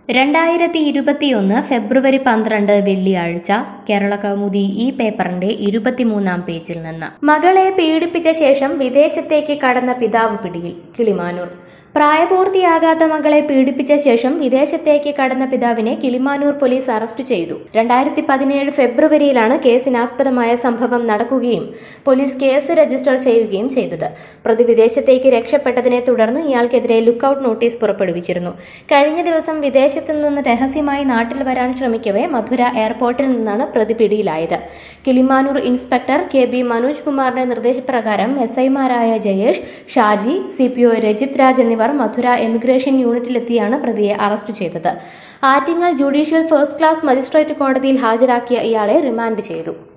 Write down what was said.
2021 ഫെബ്രുവരി 12 വെള്ളിയാഴ്ച കേരള കൗമുദി ഈ പേപ്പറിന്റെ 23-ാം പേജിൽ നിന്ന് മകളെ പീഡിപ്പിച്ച ശേഷം വിദേശത്തേക്ക് കടന്ന പിതാവ് പിടിയിൽ. കിളിമാനൂർ. പ്രായപൂർത്തിയാകാത്ത മകളെ പീഡിപ്പിച്ച ശേഷം വിദേശത്തേക്ക് കടന്ന പിതാവിനെ കിളിമാനൂർ പോലീസ് അറസ്റ്റ് ചെയ്തു. 2017 ഫെബ്രുവരിയിലാണ് കേസിനാസ്പദമായ സംഭവം നടക്കുകയും പോലീസ് കേസ് രജിസ്റ്റർ ചെയ്യുകയും ചെയ്തത്. പ്രതി വിദേശത്തേക്ക് രക്ഷപ്പെട്ടതിനെ തുടർന്ന് ഇയാൾക്കെതിരെ ലുക്കൌട്ട് നോട്ടീസ് പുറപ്പെടുവിച്ചിരുന്നു. കഴിഞ്ഞ ദിവസം വിദേശത്ത് നിന്ന് രഹസ്യമായി നാട്ടിൽ വരാൻ ശ്രമിക്കവേ മധുര എയർപോർട്ടിൽ നിന്നാണ് പ്രതി പിടിയിലായത്. കിളിമാനൂർ ഇൻസ്പെക്ടർ KB മനോജ് കുമാറിന്റെ നിർദ്ദേശപ്രകാരം SI-മാരായ ജയേഷ്, ഷാജി, CPO രജിത് രാജ് എന്നിവർ മധുര എമിഗ്രേഷൻ യൂണിറ്റിലെത്തിയാണ് പ്രതിയെ അറസ്റ്റ് ചെയ്തത്. Attingal judicial first class magistrate കോടതിയിൽ ഹാജരാക്കിയ ഇയാളെ റിമാൻഡ് ചെയ്തു.